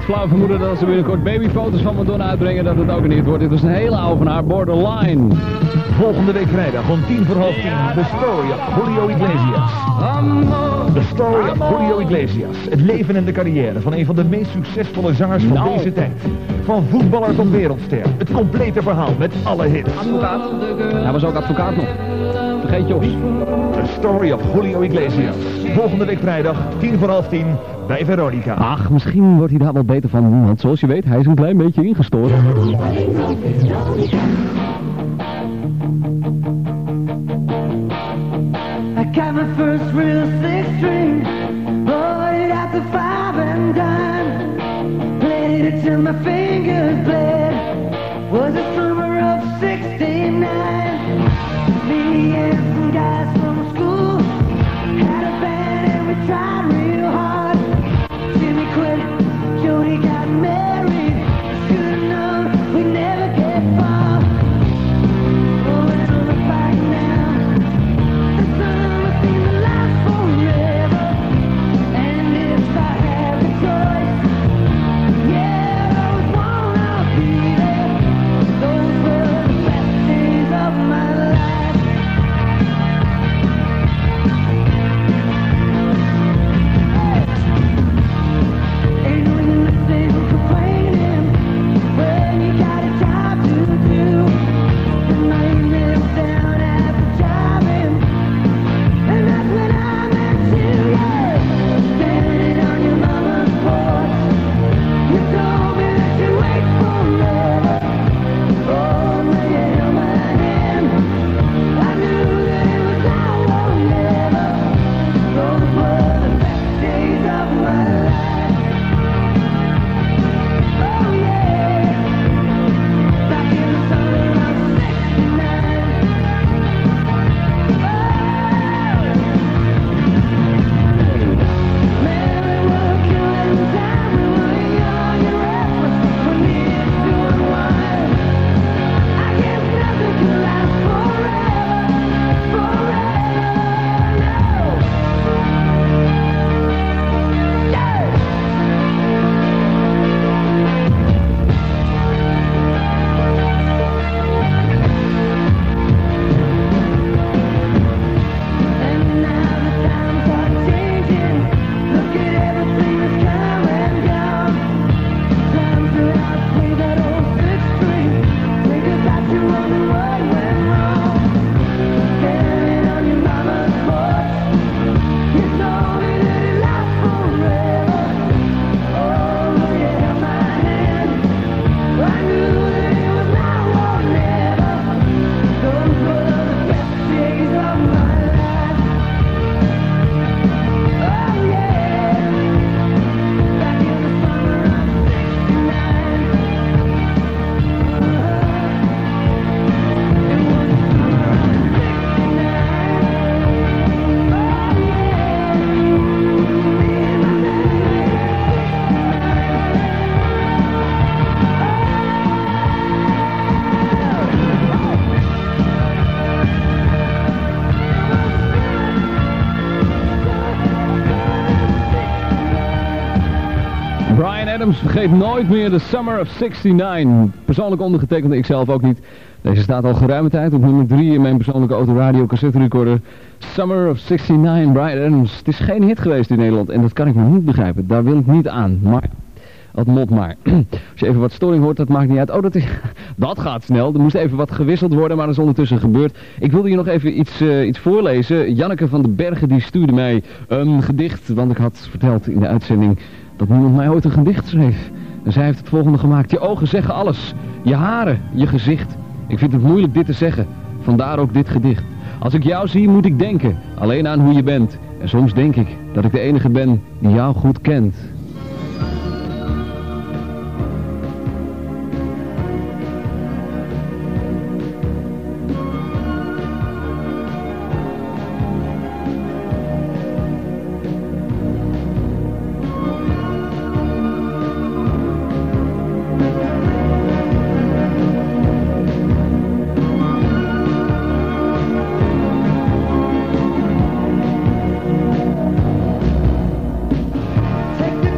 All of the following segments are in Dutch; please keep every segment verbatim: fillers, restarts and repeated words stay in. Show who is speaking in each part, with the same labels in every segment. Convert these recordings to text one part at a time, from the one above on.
Speaker 1: het flauw vermoeden dat ze binnenkort babyfoto's van Madonna uitbrengen, dat het ook niet wordt. Dit was een hele oude van haar, Borderline.
Speaker 2: Volgende week vrijdag om tien voor half tien. The Story of Julio Iglesias. The Story of Julio Iglesias. Het leven en de carrière van een van de meest succesvolle zangers van
Speaker 1: Nou.
Speaker 2: deze tijd. Van voetballer tot wereldster. Het complete verhaal met alle hits.
Speaker 1: Advocaat. Hij was ook advocaat nog. Vergeet Jos.
Speaker 2: The Story of Julio Iglesias. Volgende week vrijdag, tien voor half tien, bij Veronica.
Speaker 1: Ach, misschien wordt hij daar wel beter van, want zoals je weet, hij is een klein beetje ingestoord.
Speaker 3: I got my first real six string, bought it at the five and dime, played it till my fingers bled, was the summer of sixty-nine, me and some guys from school, had a band and we tried real hard, Jimmy quit, Jody got married, should've known we'd never get far, oh it's on the back now.
Speaker 1: Vergeet nooit meer de Summer of zestignegentig. Persoonlijk ondergetekende, ik zelf ook niet. Deze staat al geruime tijd op nummer drie in mijn persoonlijke autoradio cassette recorder. Summer of zestignegentig, Bryan Adams. Het is geen hit geweest in Nederland en dat kan ik nog niet begrijpen. Daar wil ik niet aan. Maar, wat mot maar. Als je even wat storing hoort, dat maakt niet uit. Oh, dat, is, dat gaat snel. Er moest even wat gewisseld worden, maar dat is ondertussen gebeurd. Ik wilde je nog even iets, uh, iets voorlezen. Janneke van den Bergen die stuurde mij een gedicht, want ik had verteld in de uitzending dat niemand mij ooit een gedicht schreef. En zij heeft het volgende gemaakt. Je ogen zeggen alles. Je haren, je gezicht. Ik vind het moeilijk dit te zeggen. Vandaar ook dit gedicht. Als ik jou zie, moet ik denken. Alleen aan hoe je bent. En soms denk ik dat ik de enige ben die jou goed kent.
Speaker 3: Take the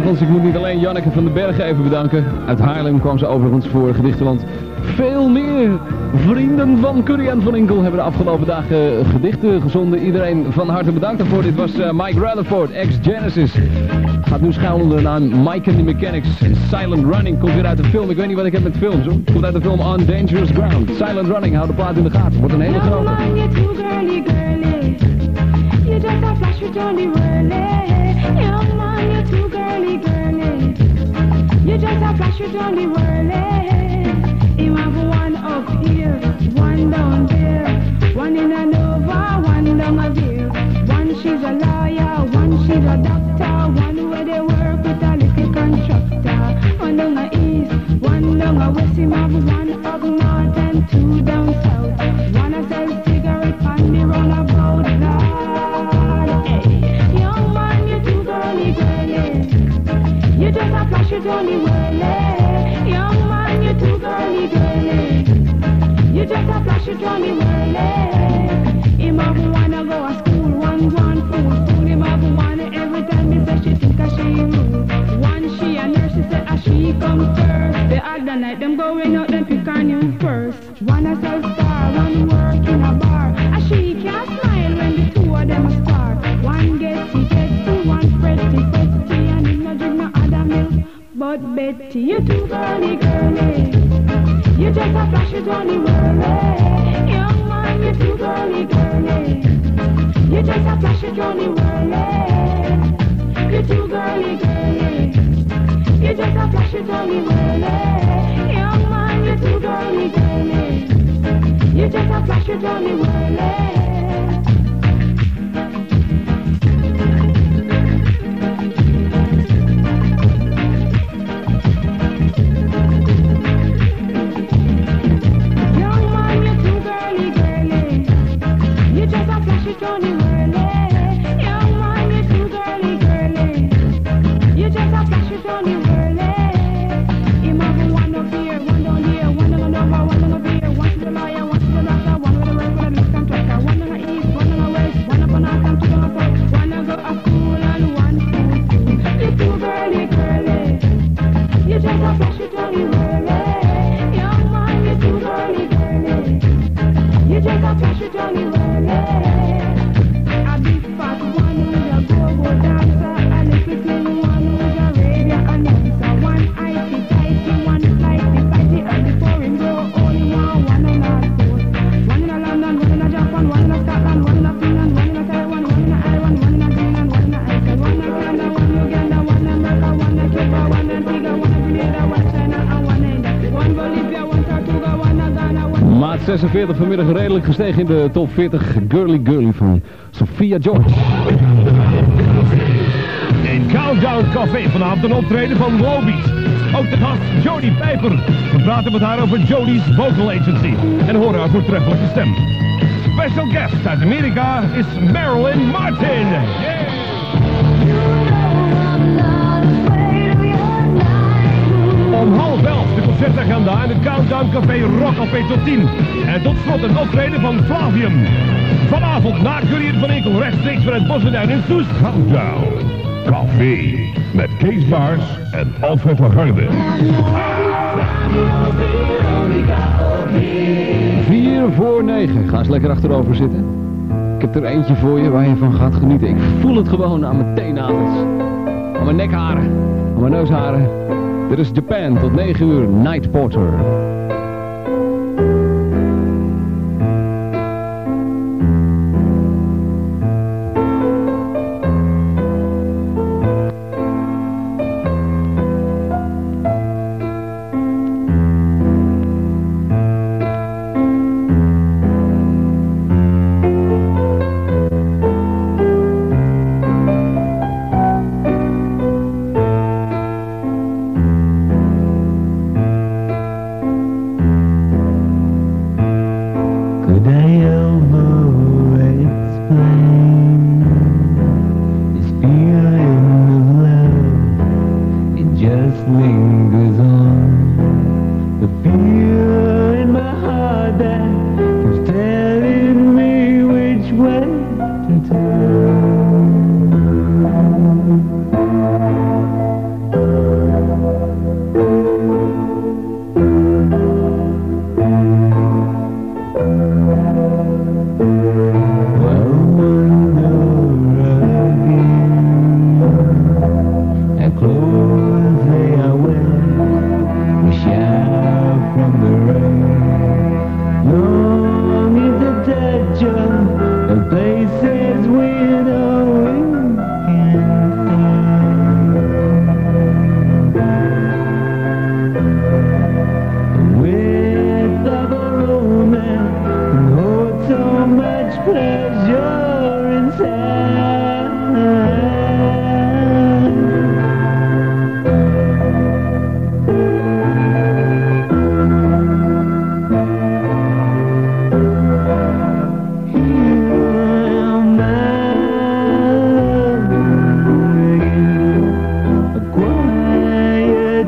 Speaker 1: overigens, ik moet niet alleen Janneke van den Berg even bedanken. Uit Haarlem kwam ze overigens voor Gedichtenland. Veel meer vrienden van Curry en Van Inkel hebben de afgelopen dagen gedichten gezonden. Iedereen van harte bedankt daarvoor. Dit was uh, Mike Rutherford, ex-Genesis. Gaat nu schuil onder de naam Mike and the Mechanics. Silent Running komt weer uit de film. Ik weet niet wat ik heb met films hoor. Komt uit de film On Dangerous Ground. Silent Running, hou de plaat in de gaten. Wordt een hele grote.
Speaker 3: You just a flash with Johnny Whirly. Young man, you're too girly, girly. You just a flash with Johnny Whirly. You have one up here, one down there. One in a Nova, one down a there. One she's a lawyer, one she's a doctor. One where they work with a little contractor. One down a east, one down a west. You have one up north and two down south. One a sell cigarette on the roundabout. You just a flash it only whirly. Young man, you're too girly, girly. You just a flash it only whirly. Him have wanna go to school, one one fool, fool. Him have wanna every time he say she think a she rude. One she a nurse, she say a she come first. The other night them going out, them pick on him first. One a sell star, one work in a bar. A she can't smile when the two of them a star. One gets he gets to one pretty pretty. But Betty, you too girly, girly. You just a flash it only whirly. Young man, you too girly, girly. You just a flash it only whirly. You too girly, girly. You just a flash it only whirly. Young man, you too girly, girly. You just a flash it only whirly. Johnny Whirly, young man, you're too girly, girly. You just a flash it Johnny Whirly. Him have one up here, one down here, one down over, one down over here, one to the lawyer, one to the doctor, one with the work with a lift contractor, one down the east, one down the west, one up on north and two down the south, one to go to school and one to school. You're too girly, girly. You just a flash it Johnny Whirly, young man, you're too girly, girly. You just a flash it Johnny Whirly.
Speaker 1: Maat zesenveertig vanmiddag redelijk gestegen in de top veertig. Girly Girly van Sophia George.
Speaker 2: In Countdown Café vanavond een optreden van Lobby's. Ook de gast Jodie Pijper. We praten met haar over Jodie's Vocal Agency en horen haar voortreffelijke stem. Special guest uit Amerika is Marilyn Martin. Yeah. Om half elf de concertagenda en de Countdown Café Rock Café tot tien. En tot slot een optreden van Flavium. Vanavond na Curry en Van Inkel rechtstreeks vanuit Bossenduin in Soest. Countdown Café met Kees Baars en Alfred Lagarde.
Speaker 1: Vier voor negen. Ga eens lekker achterover zitten. Ik heb er eentje voor je waar je van gaat genieten. Ik voel het gewoon aan mijn teennagels. Aan mijn nekharen. Aan mijn neusharen. Dit is Japan tot negen uur, Night Porter.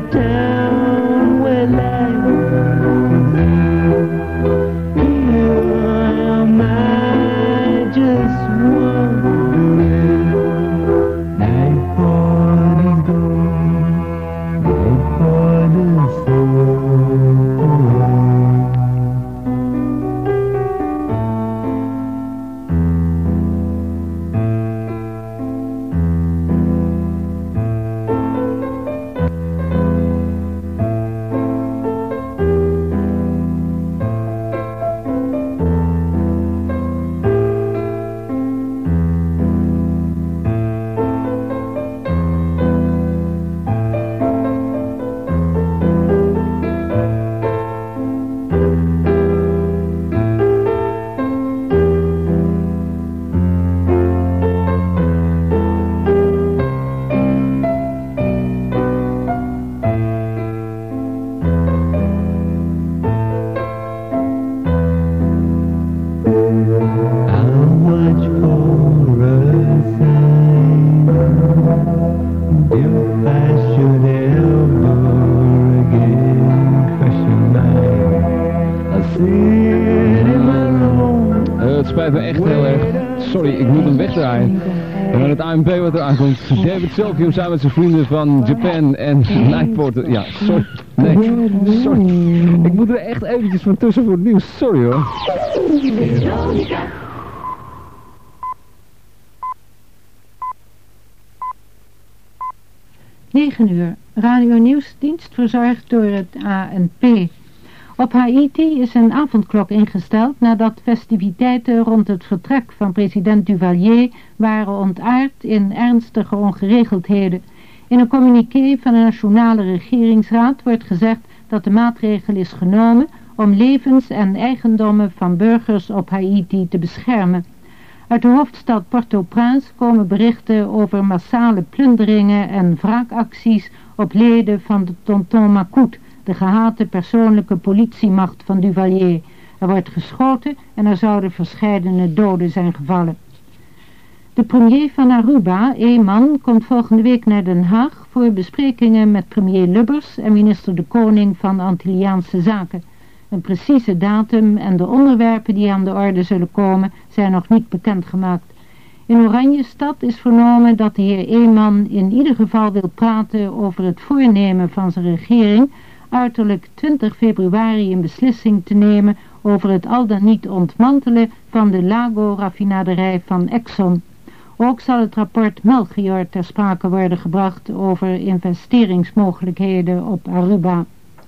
Speaker 3: town where life is warm. I just wondering, night party's gone, night party's over.
Speaker 1: Het spijt me echt heel erg. Sorry, ik moet hem wegdraaien. En dan het A M P wat er aankomt. David Silvium samen met zijn vrienden van Japan en Nightporter. Ja, sorry. Nee, sorry. Ik moet er echt eventjes van tussen voor het nieuws. Sorry hoor.
Speaker 4: negen uur. Radio Nieuwsdienst verzorgd door het A N P. Op Haiti is een avondklok ingesteld nadat festiviteiten rond het vertrek van president Duvalier waren ontaard in ernstige ongeregeldheden. In een communiqué van de Nationale Regeringsraad wordt gezegd dat de maatregel is genomen om levens en eigendommen van burgers op Haiti te beschermen. Uit de hoofdstad Port-au-Prince komen berichten over massale plunderingen en wraakacties op leden van de Tonton Macoute, de gehate persoonlijke politiemacht van Duvalier. Er wordt geschoten en er zouden verscheidene doden zijn gevallen. De premier van Aruba, Eman, komt volgende week naar Den Haag voor besprekingen met premier Lubbers en minister De Koning van Antilliaanse Zaken. Een precieze datum en de onderwerpen die aan de orde zullen komen zijn nog niet bekendgemaakt. In Oranjestad is vernomen dat de heer Eman in ieder geval wil praten over het voornemen van zijn regering uiterlijk twintig februari een beslissing te nemen over het al dan niet ontmantelen van de Lago-raffinaderij van Exxon. Ook zal het rapport Melchior ter sprake worden gebracht over investeringsmogelijkheden op Aruba.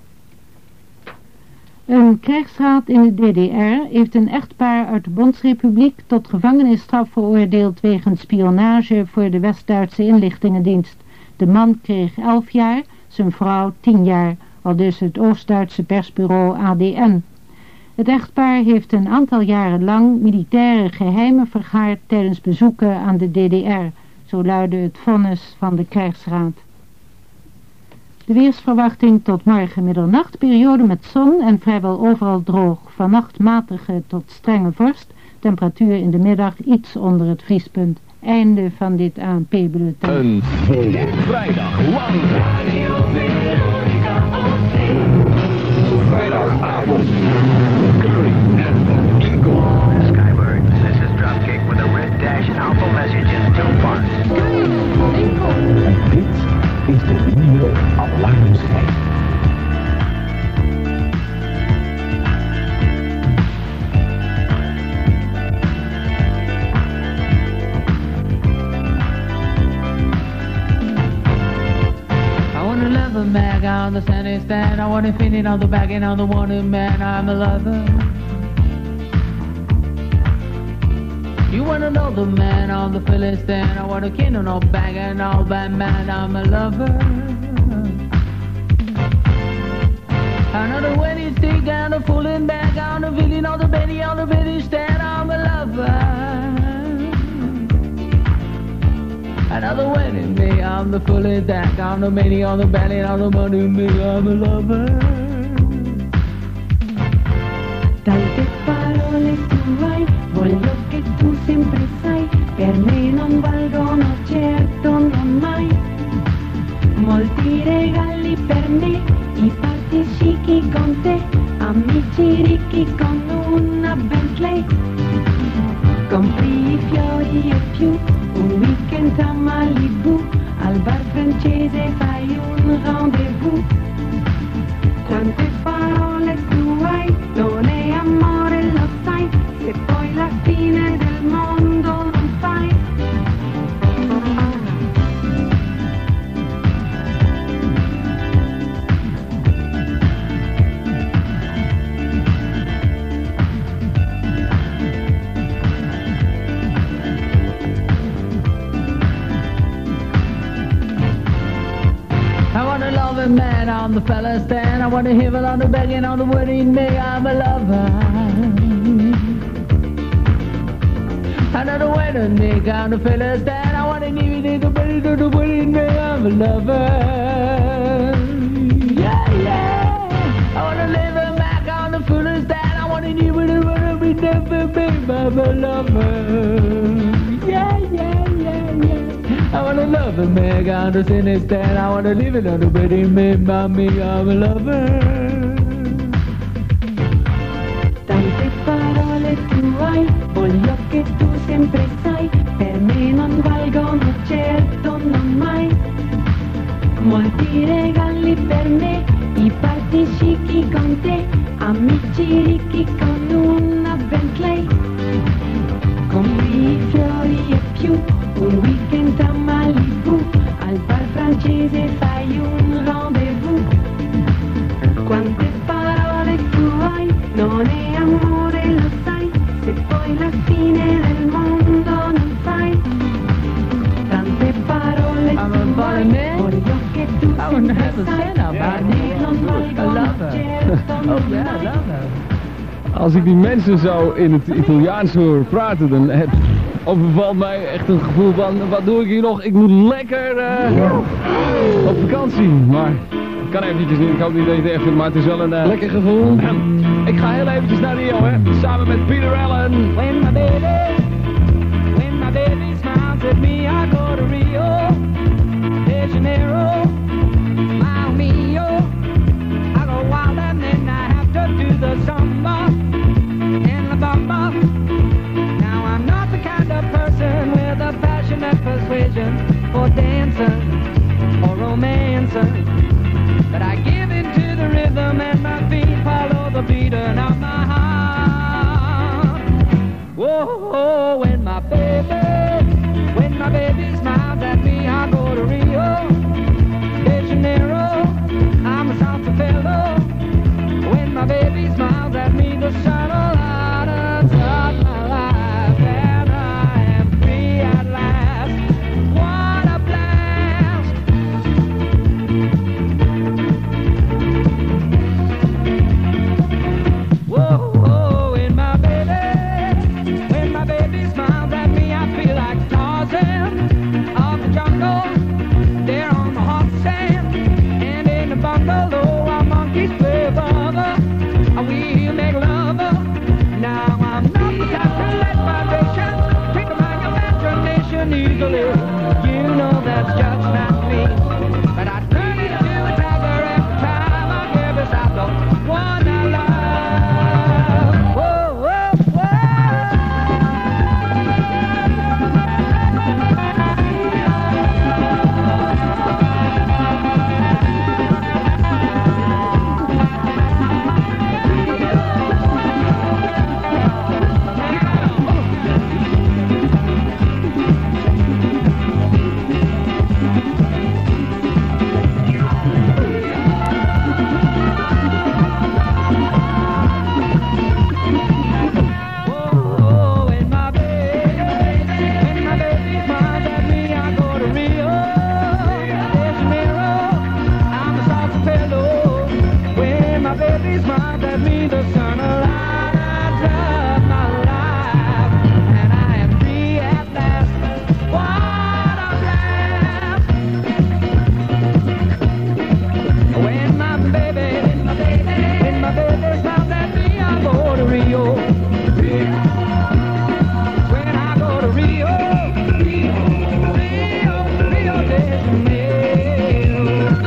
Speaker 4: Een krijgsraad in de D D R heeft een echtpaar uit de Bondsrepubliek tot gevangenisstraf veroordeeld wegens spionage voor de West-Duitse inlichtingendienst. De man kreeg elf jaar, zijn vrouw tien jaar, aldus het Oost-Duitse persbureau A D N. Het echtpaar heeft een aantal jaren lang militaire geheimen vergaard tijdens bezoeken aan de D D R, zo luidde het vonnis van de krijgsraad. De weersverwachting tot morgen middernacht, periode met zon en vrijwel overal droog. Vannacht matige tot strenge vorst, temperatuur in de middag iets onder het vriespunt. Einde van dit A N P-bulletin.
Speaker 2: Een vrijdag lang. Vrijdagavond. Curry en Eagle.
Speaker 5: Skybird, this is Dropkick with a red dash and alpha message in two parts.
Speaker 2: Dit is de nieuwe alarmschijf.
Speaker 6: A mag on the sunny stand, I want to fit it on the back and on the wanted man, I'm a lover. You wanna know the man on the Philistine, I want to kid on the back and all that man, I'm a lover. Another wedding stick and a fooling back on the villain on the Betty on the Betty stand, I'm a lover. Another wedding day, I'm the fully deck, I'm the many on the belly, I'm the money me, I'm a lover.
Speaker 3: Tante parole tu hai, voglio che tu sempre sai, per me non valgono certo non mai. molti regali per me, i party chic con te, amici ricchi con una Bentley. Compri i fiori e più, un weekend a Malibu, al bar francese fai un rendezvous. Quante parole tu hai, non è amore lo sai, se poi la fine del mondo non fai.
Speaker 6: I want a loving man on the fella stand. I want to hear it on the begging on the wedding day. I'm a lover. I know the wedding day on the fella stand. I want to hear it on the wedding day. I'm a lover. Yeah, yeah. I want to live a Mac on the fella stand. I want to hear it on the never be. I'm a lover. Yeah, yeah, yeah, yeah. I wanna love a man, I understand it stand. I wanna live it on the wedding man, mommy, I'm a lover.
Speaker 3: Tante parole tu hai, voglio che tu sempre sai, per me non valgono certo non mai. Molti regali per me, i party chic con te, amici ricchi con una Bentley. Compri i fiori e più, un weekend a Malibu, al bar francese fai un rendezvous. Quante parole tu hai, non è amore lo sai, se poi la fine del mondo non fai. Tante parole tu hai, voglio che tu sempre sai, per me non valgono certo non mai.
Speaker 1: Als ik die mensen zo in het Italiaans hoor praten, dan heb, overvalt mij echt een gevoel van, wat doe ik hier nog? Ik moet lekker uh, op vakantie. Maar ik kan eventjes niet, ik hoop niet dat je het echt vindt, maar het is wel een uh, lekker gevoel. Ik ga heel eventjes naar Rio, hè, samen met Peter Allen.
Speaker 6: When my baby, when my baby smiles at me, I go to Rio de Janeiro, Mile Mio. I go wild and then I have to do the samba and la bamba. Now I'm not the kind of person with a passionate persuasion for dancing or romancing, but I give into the rhythm and my feet follow the beating of my heart. Whoa, when my baby, when my baby smiles at me, I go to Rio de Janeiro, I'm a salsa fellow. When my baby smiles at me, the sun will light up my life, and I am free at last. What a blast! Whoa, whoa, when my baby, when my baby smiles at me, I feel like Tarzan of the jungle. There on the hot sand, and in the bungalow, our monkeys play bugger. We'll make love. Now I'm not the type to let vibration tickle my imagination easily. You know that's just not me. But I turn into a tiger every time I hear beside the one I love. Whoa, whoa, whoa. Rio, Rio, Rio de Janeiro.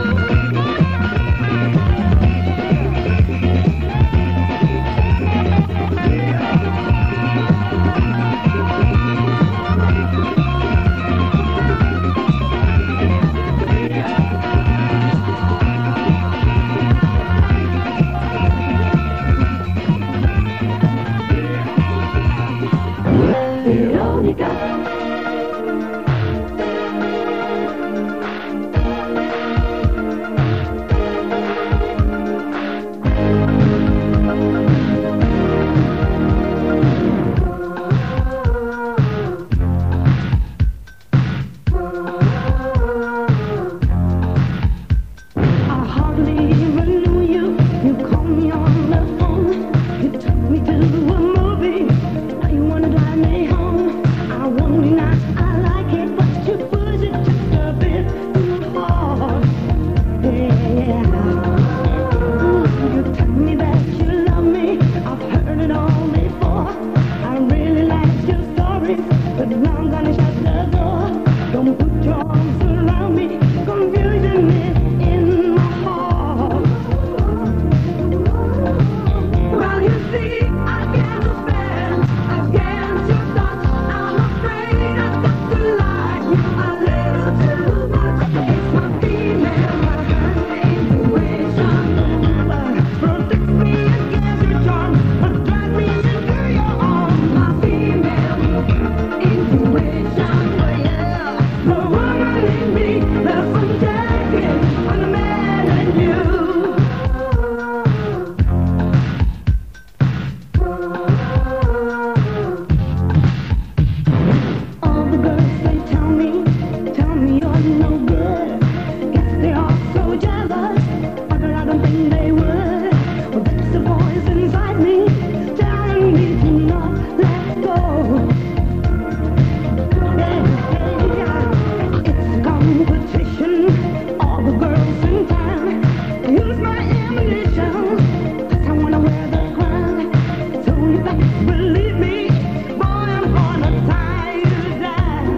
Speaker 3: use my ammunition. I wanna wear the crown. So if I believe me, boy, I'm gonna tie you down.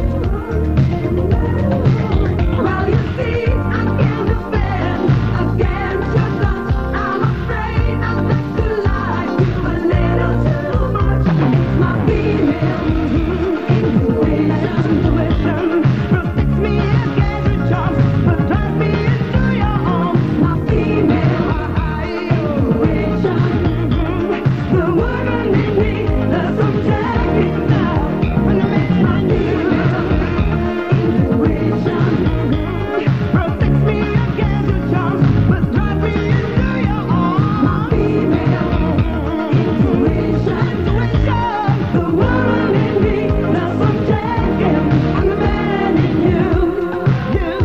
Speaker 3: Well, you see, I can't defend against your thoughts. I'm afraid I let you lie you a little too much. My female intuition, intuition protects me against your charms, but drives me into your arms. My female intuition, the woman in me, the subjective now. When I make my new intuition protects me against your charms, but drives me into your arms. My female intuition, intuition, the woman in me, the subjective, I'm the man in you, you.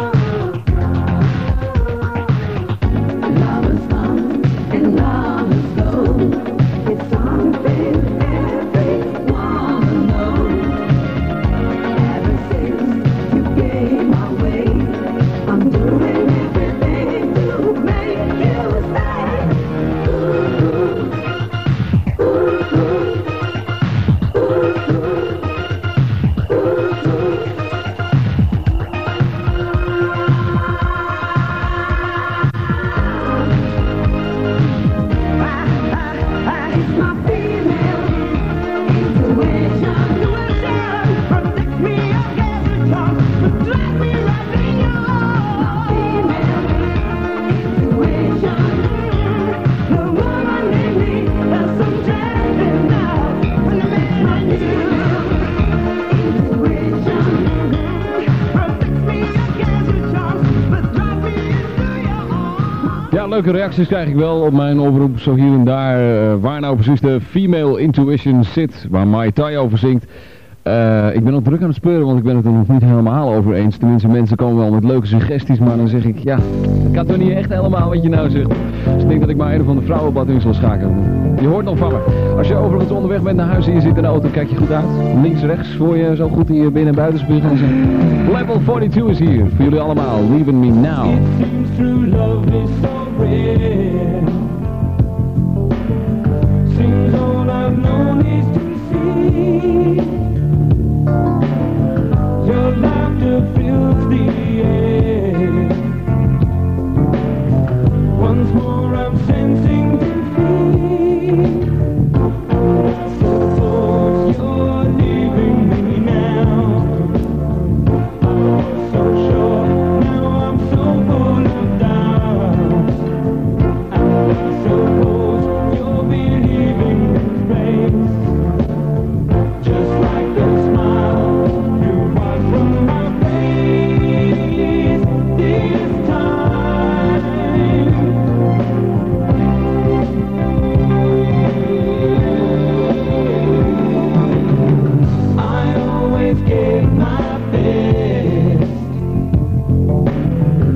Speaker 3: Love is come and love is go. It's something everyone knows. Ever since you came my way, I'm doing everything to make you stay. It's my female intuition, intuition protects me against the charms, but drives me right in your arms. My female intuition, the woman in me, the subjective now. When I make my new intuition protects me against the charms, but drives me into your arms.
Speaker 1: Ja, leuke reacties krijg ik wel op mijn oproep, zo hier en daar. Uh, waar nou precies de Female Intuition zit, waar Mai Tai over zingt. Uh, ik ben ook druk aan het speuren, want ik ben het er nog niet helemaal over eens. Tenminste, mensen komen wel met leuke suggesties, maar dan zeg ik, ja, dat kan toch niet echt helemaal wat je nou zegt. Dus ik denk dat ik maar een van de vrouwenbad in zal schakelen. Je hoort nog van me. Als je overigens onderweg bent naar huis en je zit in de auto, kijk je goed uit. Links, rechts, voor je zo goed in je binnen- en buitenspuug gaan zijn. Level forty-two is hier, voor jullie allemaal. Leaving Me Now.
Speaker 6: It seems true love is so rare. Seems all I've known is to see. Your laughter fills the air. Once more I'm sensing